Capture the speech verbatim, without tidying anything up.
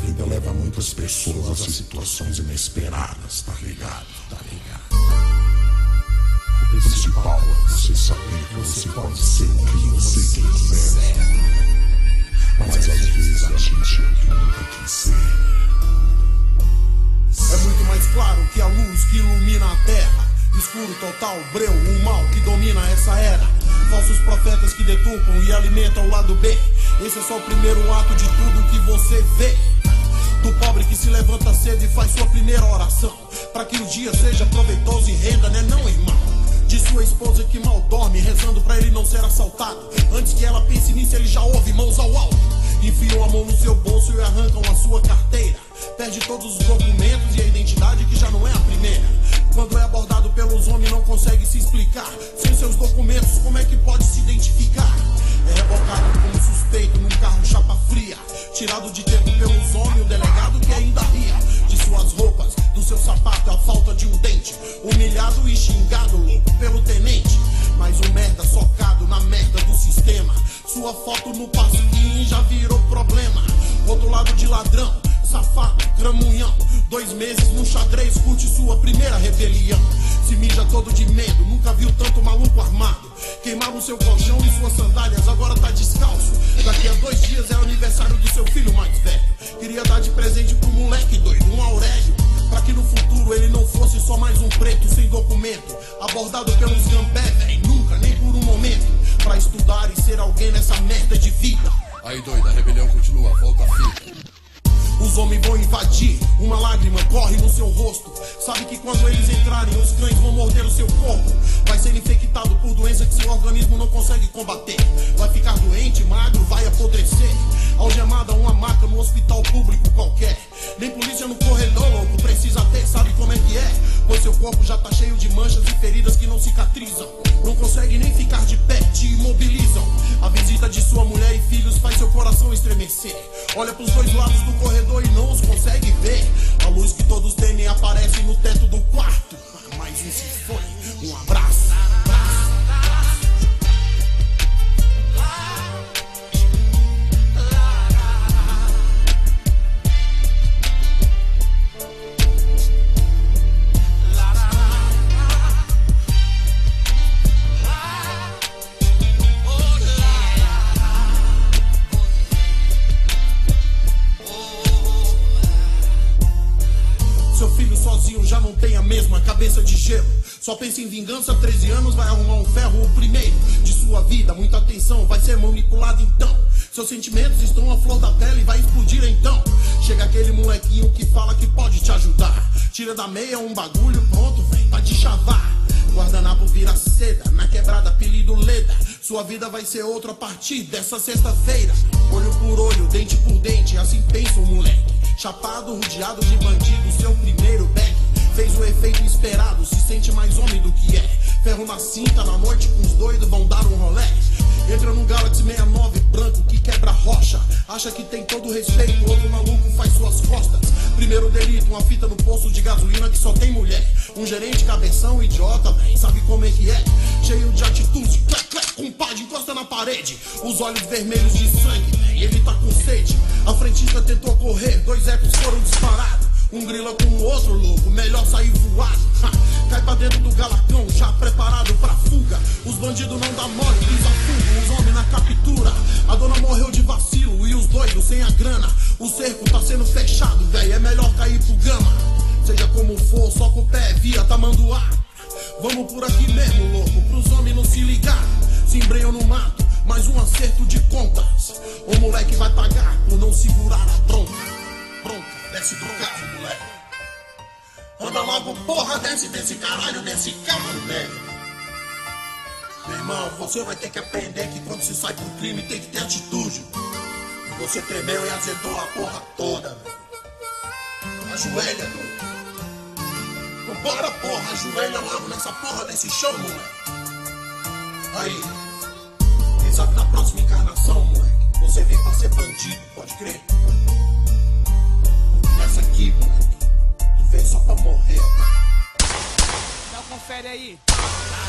vida leva muitas pessoas a situações inesperadas, tá ligado? Tá ligado? O principal é você saber que você pode ser o que você quiser. Mas às vezes a gente é o que nunca quis ser. É muito mais claro que a luz que ilumina a terra. Escuro total, breu, o mal que domina essa era. Falsos profetas que deturpam e alimentam o lado B. Esse é só o primeiro ato de tudo que você vê. Do pobre que se levanta cedo e faz sua primeira oração, pra que o dia seja proveitoso e renda, né não, irmão? De sua esposa que mal dorme, rezando pra ele não ser assaltado. Antes que ela pense nisso, ele já ouve mãos ao alto. Enfiam a mão no seu bolso e arrancam a sua carteira. Perde todos os documentos e a identidade que já não é a primeira. Quando é abordado pelos homens não consegue se explicar. Sem seus documentos como é que pode se identificar? É rebocado como suspeito num carro chapa fria. Tirado de tempo pelos homens, o delegado que ainda ria. De suas roupas, do seu sapato, a falta de um dente. Humilhado e xingado, louco, pelo tenente. Mais um merda socado na merda do sistema. Sua foto no pasquim já virou problema. Outro lado de ladrão, safado, cramunhão. Dois meses no xadrez, curte sua primeira rebelião. Se mija todo de medo, nunca viu tanto maluco armado. Queimaram seu colchão e suas sandálias, agora tá descalço. Daqui a dois dias é o aniversário do seu filho mais velho. Queria dar de presente pro moleque doido, um Aurélio. Pra que no futuro ele não fosse só mais um preto sem documento. Abordado pelos gambé, véi, nunca, nem por um momento. Pra estudar e ser alguém nessa merda de vida. Aí doida, a rebelião continua, volta a fita. Os homens vão invadir, uma lágrima corre no seu rosto. Sabe que quando eles entrarem, os cães vão morder o seu corpo. Vai ser infectado por doença que seu organismo não consegue combater. Vai ficar doente, magro, vai apodrecer. Algemada a uma maca no hospital público qualquer. Nem polícia no corredor, louco, precisa ter, sabe como é que é? Pois seu corpo já tá cheio de manchas e feridas que não cicatrizam. Não consegue nem ficar de pé, te imobilizam. A visita de sua mulher e filhos faz seu coração estremecer. Olha pros dois lados do corredor e não os consegue ver. A luz que todos temem aparece no teto do quarto. Mais um se foi, um abraço. Já não tem a mesma cabeça de gelo. Só pensa em vingança, treze anos, vai arrumar um ferro o primeiro de sua vida, muita atenção, vai ser manipulado então. Seus sentimentos estão à flor da pele e vai explodir então. Chega aquele molequinho que fala que pode te ajudar. Tira da meia um bagulho, pronto, vem pra te chavar. Guardanapo vira seda, na quebrada apelido Leda. Sua vida vai ser outra a partir dessa sexta-feira. Olho por olho, dente por dente, assim pensa o moleque. Chapado, rodeado de bandidos, seu primeiro back. Fez o efeito esperado, se sente mais homem do que é. Ferro na cinta, na noite com os doidos vão dar um rolé. Entra no Galaxy sessenta e nove branco que quebra rocha. Acha que tem todo o respeito, outro maluco faz suas costas. Primeiro delito, uma fita no posto de gasolina que só tem mulher. Um gerente cabeção, idiota, véi, sabe como é que é? Cheio de atitude, clec, clec, compadre, encosta na parede. Os olhos vermelhos de sangue, véi, ele tá com sede. A frentista tentou correr, dois ecos foram disparados. Um grila com o outro, louco, melhor sair voado. Ha, cai pra dentro do galacão, já preparado pra fuga. Os bandidos não dá mole, pisa fundo, os homens na captura. A dona morreu de vacilo e os doidos sem a grana. O cerco tá sendo fechado, véi, é melhor cair pro gama. Seja como for, só com o pé via tamanduá. Vamos por aqui mesmo, louco, pros homens não se ligar. Se embrenham no mato, mais um acerto de contas. O moleque vai pagar por não segurar a bronca. Bronca. Desce do carro, moleque. Anda logo, porra, desce desse caralho, desse carro, moleque. Meu irmão, você vai ter que aprender que quando se sai pro crime tem que ter atitude. E você tremeu e azedou a porra toda, velho. Ajoelha, doido. Vambora, porra, ajoelha logo nessa porra desse chão, moleque. Aí, quem sabe na próxima encarnação, moleque, você vem pra ser bandido, pode crer. Essa aqui, moleque, tu veio só pra morrer. Então confere aí.